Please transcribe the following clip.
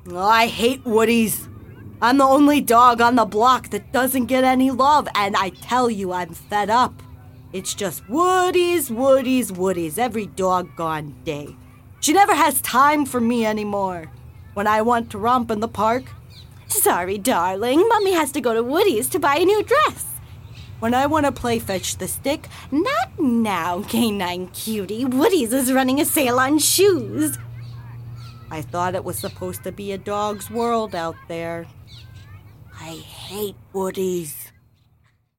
Oh, I hate Woodies. I'm the only dog on the block that doesn't get any love, and I tell you, I'm fed up. It's just Woodies, Woodies, Woodies every doggone day. She never has time for me anymore. When I want to romp in the park, sorry, darling, Mommy has to go to Woody's to buy a new dress. When I want to play fetch the stick, not now, canine cutie. Woody's is running a sale on shoes. I thought it was supposed to be a dog's world out there. I hate Woody's.